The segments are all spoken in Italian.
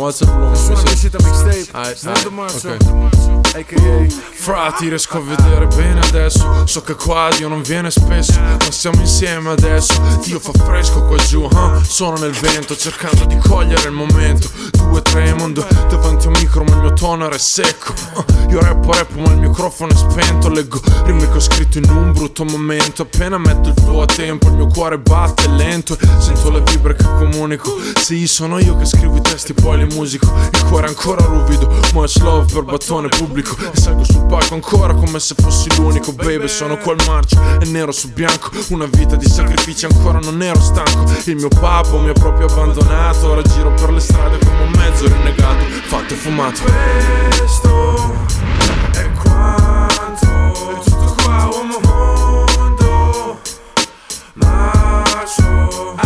what's up bro? Suona uscita mixtape, Ok. marzo, a.k.a. Fra, ti riesco a vedere bene adesso. So che qua Dio non viene spesso, ma siamo insieme adesso. Dio fa fresco qua giù, sono nel vento cercando di cogliere il momento. 2, 3 mondo davanti a un micro ma il mio tono era secco. Io rappo ma il microfono è spento. Leggo rime che ho scritto in un brutto momento. Appena metto il flow a tempo il mio cuore batte lento e sento le vibre che comunico. Sì, sono io che scrivo i testi poi li musico. Il cuore ancora ruvido, much love per battone pubblico. E salgo sul palco ancora come se fossi l'unico. Baby, sono qua al marcio, è nero su bianco. Una vita di sacrifici, ancora non ero stanco. Il mio papà mi ha proprio abbandonato. Ora giro per le strade come un mezzo rinnegato, fatto e fumato. Questo è quanto, è tutto qua, uomo mondo. Marcio,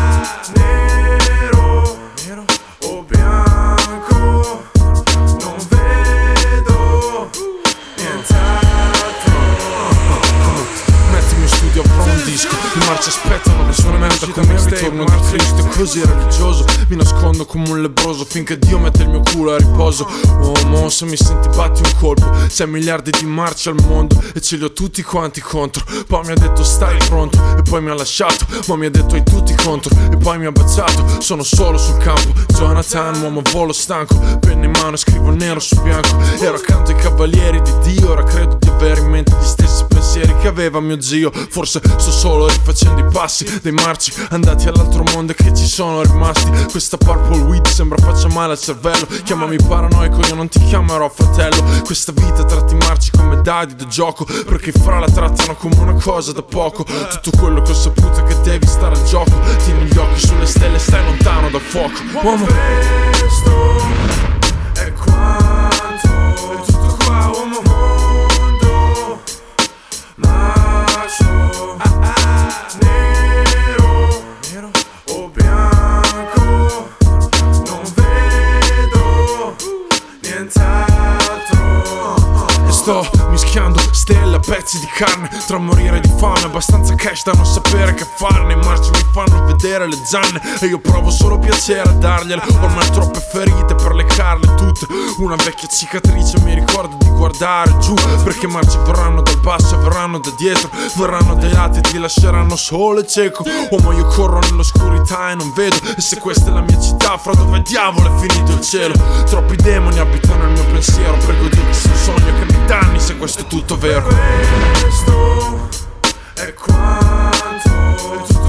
nero o bianco, non vedo nient'altro. Mettimi in studio, avrò un disco. In marcia aspettano che suona merda come il ritorno di Cristo. E così religioso mi nascondo come un lebbroso finché Dio mette il mio culo a riposo. Uomo, se mi senti batti un colpo. 6 miliardi di marce al mondo e ce li ho tutti quanti contro. Poi mi ha detto stai pronto e poi mi ha lasciato. Ma mi ha detto hai tutti contro e poi mi ha baciato. Sono solo sul campo, Jonathan, uomo a volo stanco. Penna in mano, scrivo nero su bianco. Ero accanto ai cavalieri di Dio. Ora credo di avere in mente gli stessi pensieri che aveva mio zio. Forse sto solo rifacendo i passi dei marci andati all'altro mondo e che ci sono rimasti. Questa purple weed sembra faccia male al cervello. Chiamami paranoico, io non ti chiamerò fratello. Questa vita tratti i marci come dadi da gioco, perché fra la trattano come una cosa da poco. Tutto quello che ho saputo è che devi stare al gioco. Tieni gli occhi sulle stelle, stai lontano dal fuoco. Uomo, Questo è quanto, è tutto qua, uomo mondo. Marcio, nero o bianco, non vedo nient'altro. e sto mischiando stelle a pezzi di carne. Tra morire di fame, abbastanza cash da non sapere che farne. I marci mi fanno vedere le zanne e io provo solo piacere a dargliele. Ormai ho troppe ferite per lecarle tutte. Una vecchia cicatrice mi ricorda di guardare giù, perché i marci verranno dal basso e verranno da dietro. Verranno dai lati e ti lasceranno solo e cieco. Uomo, io corro nell'oscurità e non vedo. E se questa è la mia città, fra dove diavolo è finito il cielo? Troppi demoni abitano il mio pensiero. Prego Dio che sia un sogno che mi danni se questo è tutto vero. Questo è quanto, è tutto